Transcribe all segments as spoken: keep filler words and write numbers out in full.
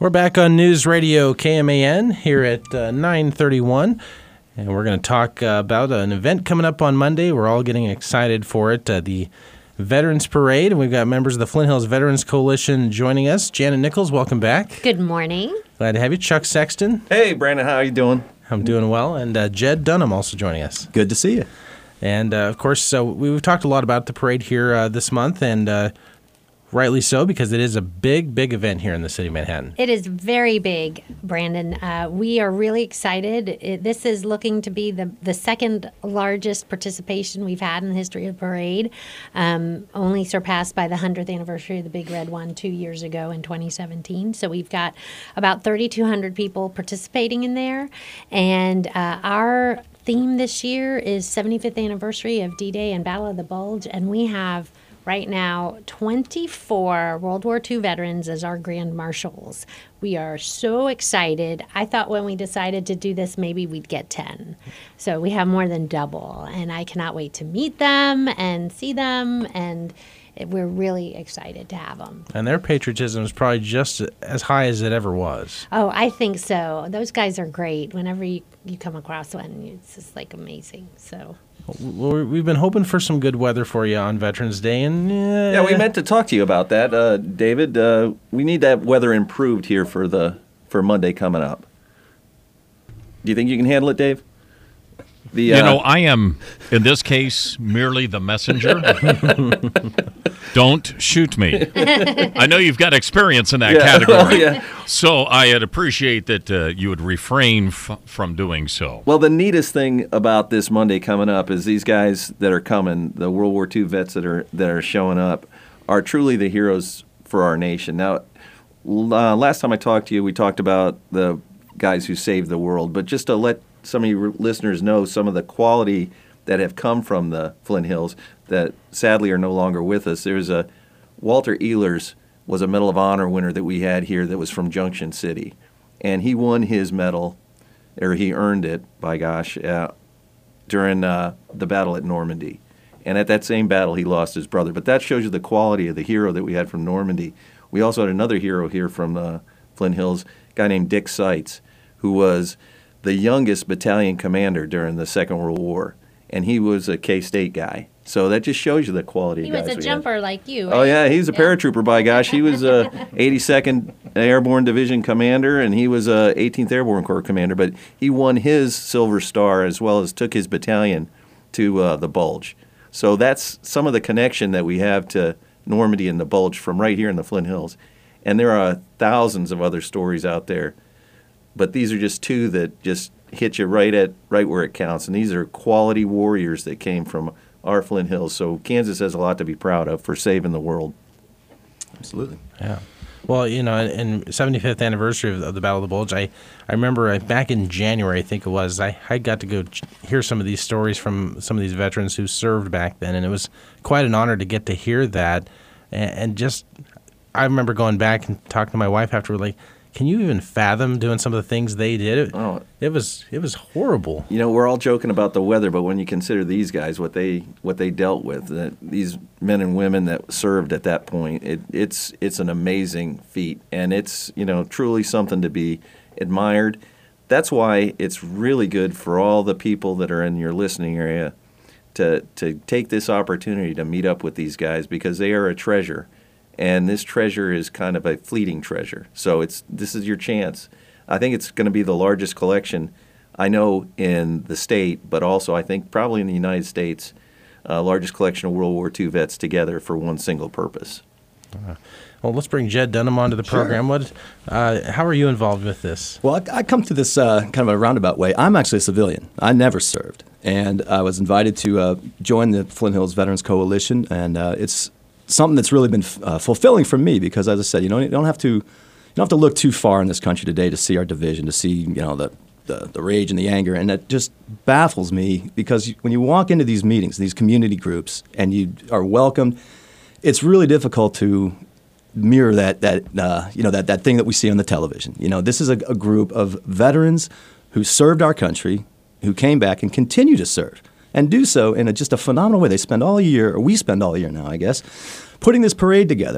We're back on News Radio K M A N here at uh, nine thirty-one, and we're going to talk uh, about an event coming up on Monday. We're all getting excited for it, uh, the Veterans Parade, and we've got members of the Flint Hills Veterans Coalition joining us. Janet Nichols, welcome back. Good morning. Glad to have you. Chuck Sexton. Hey, Brandon, how are you doing? I'm doing well, and uh, Jed Dunham also joining us. Good to see you. And, uh, of course, so we've talked a lot about the parade here uh, this month, and uh, rightly so, because it is a big, big event here in the city of Manhattan. It is very big, Brandon. Uh, we are really excited. It, this is looking to be the, the second largest participation we've had in the history of the parade, um, only surpassed by the hundredth anniversary of the Big Red one two years ago in twenty seventeen. So we've got about thirty-two hundred people participating in there, and uh, our theme this year is seventy-fifth anniversary of D-Day and Battle of the Bulge, and we have right now twenty-four World War Two veterans as our grand marshals. We are so excited. I thought when we decided to do this, maybe we'd get ten. So we have more than double, and I cannot wait to meet them and see them, and we're really excited to have them. And their patriotism is probably just as high as it ever was. Oh, I think so. Those guys are great. Whenever you, you come across one, it's just like amazing. So. Well, we've been hoping for some good weather for you on Veterans Day, and uh, yeah, we meant to talk to you about that, uh, David. Uh, we need that weather improved here for the for Monday coming up. Do you think you can handle it, Dave? The, you uh, know, I am in this case merely the messenger. Don't shoot me. I know you've got experience in that yeah, category, yeah. so I'd appreciate that uh, you would refrain f- from doing so. Well, the neatest thing about this Monday coming up is these guys that are coming, the World War Two vets that are that are showing up, are truly the heroes for our nation. Now, uh, last time I talked to you, we talked about the guys who saved the world, but just to let some of you listeners know some of the quality that have come from the Flint Hills that sadly are no longer with us. There's a Walter Ehlers was a Medal of Honor winner that we had here that was from Junction City, and he won his medal, or he earned it, by gosh, uh, during uh, the battle at Normandy. And at that same battle, he lost his brother. But that shows you the quality of the hero that we had from Normandy. We also had another hero here from uh, Flint Hills, a guy named Dick Seitz, who was the youngest battalion commander during the Second World War, and he was a K-State guy. So that just shows you the quality he of guys. He was a we jumper had. like you, right? Oh, yeah, he's a yeah. paratrooper, by gosh. He was a eighty-second Airborne Division commander, and he was a eighteenth Airborne Corps commander, but he won his Silver Star as well as took his battalion to uh, the Bulge. So that's some of the connection that we have to Normandy and the Bulge from right here in the Flint Hills. And there are thousands of other stories out there, but these are just two that just hit you right at right where it counts. And these are quality warriors that came from our Flint Hills. So Kansas has a lot to be proud of for saving the world. Absolutely. Yeah. Well, you know, in seventy-fifth anniversary of, of the Battle of the Bulge, I, I remember uh, back in January, I think it was, I, I got to go ch- hear some of these stories from some of these veterans who served back then, and it was quite an honor to get to hear that. And, and just, I remember going back and talking to my wife after, like, can you even fathom doing some of the things they did? It, Oh. it was it was horrible. You know, we're all joking about the weather, but when you consider these guys, what they what they dealt with, uh, these men and women that served at that point, it, it's it's an amazing feat, and it's, you know, truly something to be admired. That's why it's really good for all the people that are in your listening area to to take this opportunity to meet up with these guys, because they are a treasure. And this treasure is kind of a fleeting treasure. So it's this is your chance. I think it's going to be the largest collection, I know, in the state, but also I think probably in the United States, uh, largest collection of World War Two vets together for one single purpose. Uh, well, let's bring Jed Dunham onto the program. Sure. What? Uh, how are you involved with this? Well, I, I come to this uh, kind of a roundabout way. I'm actually a civilian. I never served. And I was invited to uh, join the Flint Hills Veterans Coalition, and uh, it's something that's really been uh, fulfilling for me, because, as I said, you know, you don't have to you don't have to look too far in this country today to see our division, to see, you know, the the, the rage and the anger, and that just baffles me, because when you walk into these meetings, these community groups, and you are welcomed, it's really difficult to mirror that that uh, you know that that thing that we see on the television. You know, this is a, a group of veterans who served our country, who came back and continue to serve, and do so in a, just a phenomenal way. They spend all year, or we spend all year now, I guess, putting this parade together.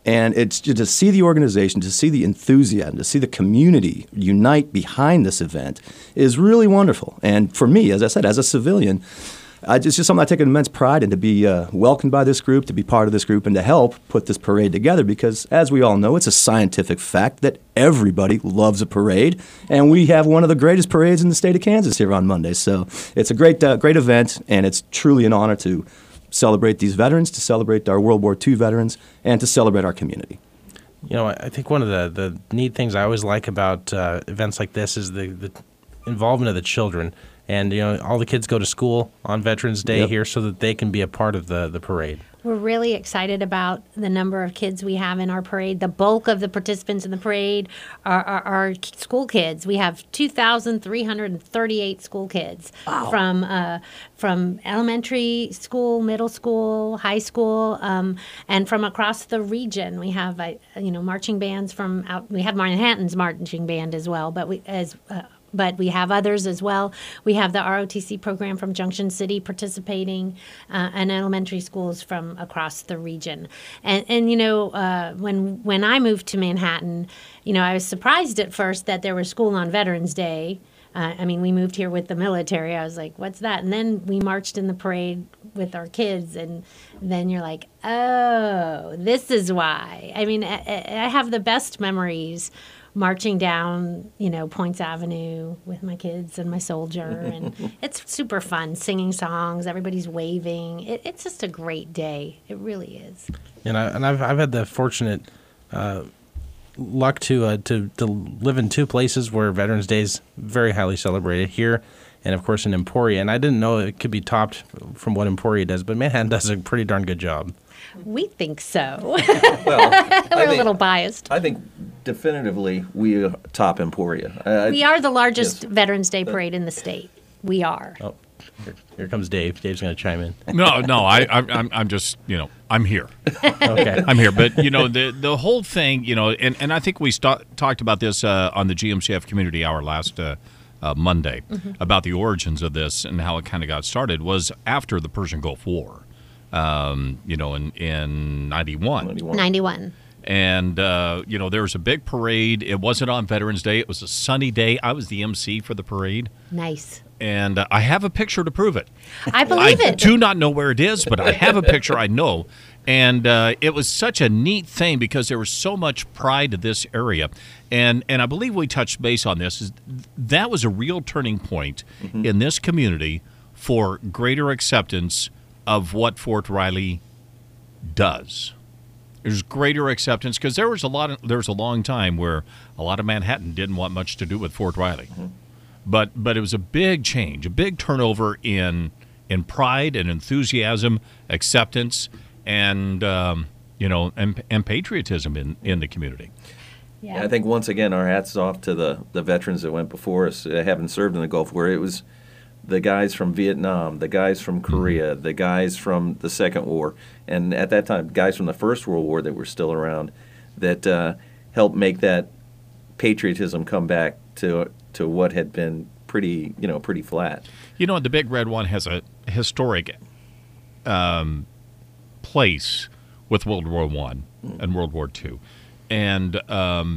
And it's just to see the organization, to see the enthusiasm, to see the community unite behind this event is really wonderful. And for me, as I said, as a civilian, I, it's just something I take an immense pride in, to be uh, welcomed by this group, to be part of this group, and to help put this parade together because, as we all know, it's a scientific fact that everybody loves a parade, and we have one of the greatest parades in the state of Kansas here on Monday. So it's a great, uh, great event, and it's truly an honor to celebrate these veterans, to celebrate our World War Two veterans, and to celebrate our community. You know, I think one of the, the neat things I always like about uh, events like this is the, the involvement of the children. And, you know, all the kids go to school on Veterans Day Yep. here so that they can be a part of the, the parade. We're really excited about the number of kids we have in our parade. The bulk of the participants in the parade are, are, are school kids. We have two thousand three hundred thirty-eight school kids from uh, from elementary school, middle school, high school, um, and from across the region. We have uh, you know marching bands from out. We have Manhattan's marching band as well, but we as uh, but we have others as well. We have the R O T C program from Junction City participating, uh, and elementary schools from across the region. And, and you know, uh, when when I moved to Manhattan, you know, I was surprised at first that there was school on Veterans Day. Uh, I mean, we moved here with the military. I was like, what's that? And then we marched in the parade with our kids, and then you're like, oh, this is why. I mean, I, I have the best memories marching down, you know, Points Avenue with my kids and my soldier, and it's super fun, singing songs, everybody's waving. It, it's just a great day. It really is. And, I, and I've, I've had the fortunate uh, luck to, uh, to to live in two places where Veterans Day is very highly celebrated, here and, of course, in Emporia. And I didn't know it could be topped from what Emporia does, but Manhattan does a pretty darn good job. We think so. Well, We're I a think, little biased. I think definitively we uh, top Emporia. I, We are the largest yes. Veterans Day parade in the state. We are. Oh, here, here comes Dave. Dave's going to chime in. No, no, I, I, I'm, I'm just, you know, I'm here. Okay. I'm here, but you know, the the whole thing, you know, and, and I think we st- talked about this uh, on the G M C F Community Hour last uh, uh, Monday Mm-hmm. about the origins of this and how it kind of got started was after the Persian Gulf War, um, you know, in in ninety-one. ninety-one. ninety-one. And, uh, you know, there was a big parade. It wasn't on Veterans Day. It was a sunny day. I was the M C for the parade. Nice. And uh, I have a picture to prove it. I believe I it. do not know where it is, but I have a picture I know. And uh, it was such a neat thing because there was so much pride to this area. And and I believe we touched base on this. Is that was a real turning point Mm-hmm. in this community for greater acceptance of what Fort Riley does. There's greater acceptance because there was a lot of, there was a long time where a lot of Manhattan didn't want much to do with Fort Riley. Mm-hmm. But but it was a big change, a big turnover in in pride and enthusiasm, acceptance, and um, you know, and, and patriotism in, in the community. Yeah. I think once again our hats off to the, the veterans that went before us, uh, having served in the Gulf War. It was the guys from Vietnam, the guys from Korea, the guys from the Second War, and at that time, guys from the First World War that were still around, that uh, helped make that patriotism come back to to what had been pretty, you know, pretty flat. You know, the Big Red One has a historic um, place with World War One and World War Two, and um,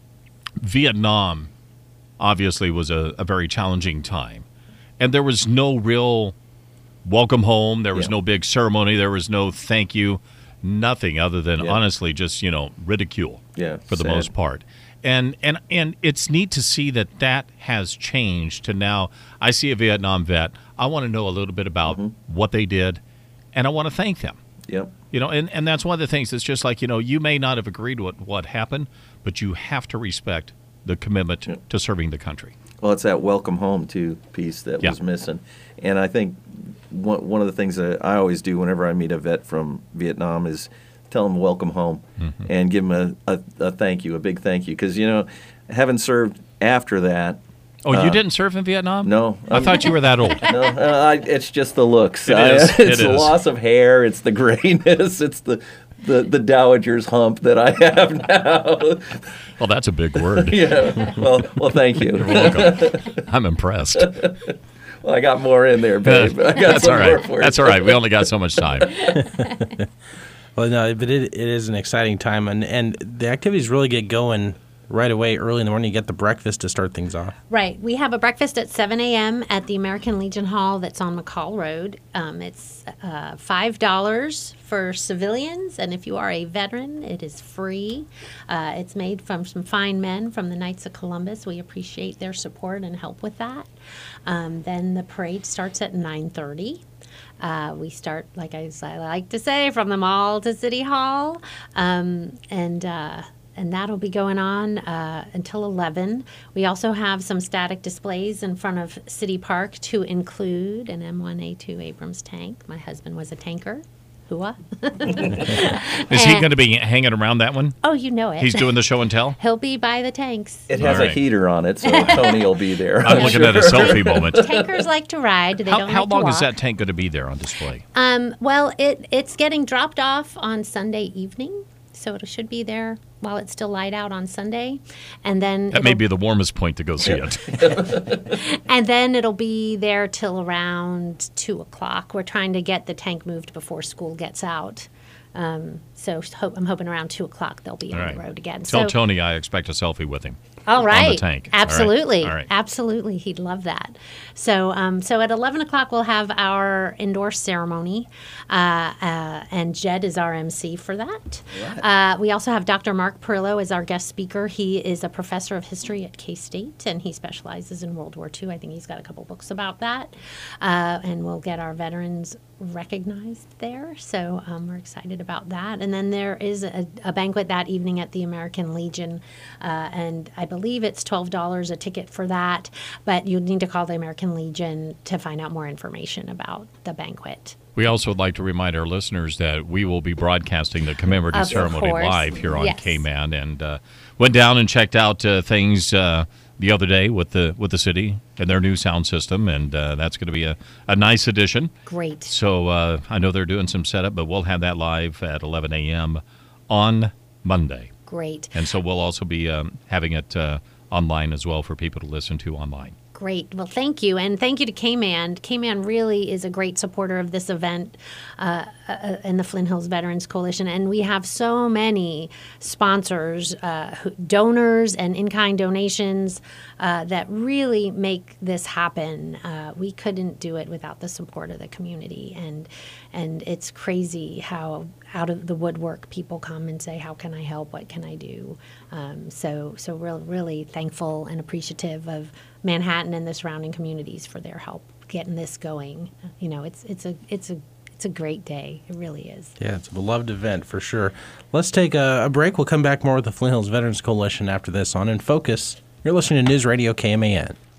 Vietnam obviously was a, a very challenging time, and there was no real welcome home. There was Yeah. no big ceremony. There was no thank you, nothing other than Yeah. honestly just, you know, ridicule. Yeah, for the sad. most part. And and and it's neat to see that that has changed to now. I see a Vietnam vet. I want to know a little bit about what they did, and I want to thank them. Yep. You know, and, and that's one of the things. It's just like, you know, you may not have agreed with what happened, but you have to respect the commitment Yeah. to serving the country. Well, it's that welcome home too piece that Yeah. was missing, and I think one one of the things that I always do whenever I meet a vet from Vietnam is tell them welcome home, Mm-hmm. and give them a, a, a thank you, a big thank you, because you know, having served after that. Oh, uh, you didn't serve in Vietnam? No, I I'm- thought you were that old. No, uh, I, it's just the looks. It I- is, it's it the is. loss of hair. It's the grayness. It's the, the, the dowager's hump that I have now. Well, that's a big word. Yeah. Well, well, thank you. You're welcome. I'm impressed. Well, I got more in there, babe. I got That's some all more right. for you. That's all right. We only got so much time. Well, no, but it, it is an exciting time, and, and the activities really get going right away, early in the morning. You get the breakfast to start things off. Right. We have a breakfast at seven a.m. at the American Legion Hall that's on McCall Road. Um, it's uh, five dollars for civilians, and if you are a veteran, it is free. Uh, it's made from some fine men from the Knights of Columbus. We appreciate their support and help with that. Um, then the parade starts at nine thirty. Uh, we start, like I, I like to say, from the mall to City Hall, um, and uh, and that'll be going on uh, until eleven. We also have some static displays in front of City Park to include an M one A two Abrams tank. My husband was a tanker. Hooah. Is he going to be hanging around that one? Oh, you know it. He's doing the show and tell? He'll be by the tanks. It has All a right. heater on it, so Tony will be there. I'm looking at a selfie moment. Tankers like to ride. They How, don't how like to long is walk. that tank going to be there on display? Um, well, it it's getting dropped off on Sunday evening, so it should be there while it's still light out on Sunday, and then That may it'll- be the warmest point to go see it. and then it'll be there till around two o'clock. We're trying to get the tank moved before school gets out. Um, so hope, I'm hoping around two o'clock they'll be All on right. the road again. Tell so, Tony I expect a selfie with him. all right, on the tank. All right. absolutely, All right. absolutely, he'd love that. So, um, so at eleven o'clock we'll have our indoor ceremony, uh, uh, and Jed is our M C for that. Uh, we also have Doctor Mark Perillo as our guest speaker. He is a professor of history at K-State, and he specializes in World War Two. I think he's got a couple books about that, uh, and we'll get our veterans recognized there. So um, we're excited about that. And then there is a, a banquet that evening at the American Legion, uh, and I believe it's twelve dollars a ticket for that, but you need to call the American Legion to find out more information about the banquet. We also would like to remind our listeners that we will be broadcasting the commemorative Of ceremony course. live here on Yes. K-Man, and uh, went down and checked out uh, things uh, the other day with the with the city and their new sound system, and uh, that's going to be a, a nice addition. Great. So uh, I know they're doing some setup, but we'll have that live at eleven a.m. on Monday. Great. And so we'll also be um, having it uh, online as well for people to listen to online. Great. Well, thank you. And thank you to K-Man. K-Man really is a great supporter of this event uh, uh, in the Flint Hills Veterans Coalition. And we have so many sponsors, uh, who, donors, and in-kind donations uh, that really make this happen. Uh, we couldn't do it without the support of the community. And, and it's crazy how out of the woodwork people come and say, how can I help? What can I do? Um, so so we're really thankful and appreciative of Manhattan and the surrounding communities for their help getting this going. You know, it's it's a it's a it's a great day. It really is. Yeah, it's a beloved event for sure. Let's take a, a break. We'll come back more with the Flint Hills Veterans Coalition after this on In Focus. You're listening to News Radio K M A N.